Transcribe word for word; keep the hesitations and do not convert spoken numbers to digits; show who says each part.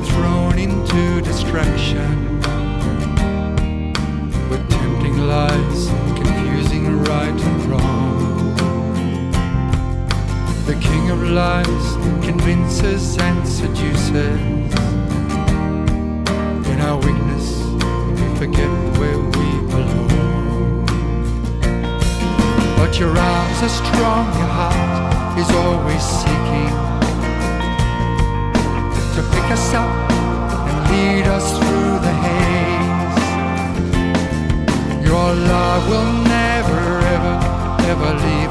Speaker 1: thrown into distraction with tempting lies, confusing right and wrong. The king of lies convinces and seduces. In our weakness, we forget where we belong. But your arms are strong, your heart is always seeking to pick us up and lead us through the haze. Your love will never, ever, ever leave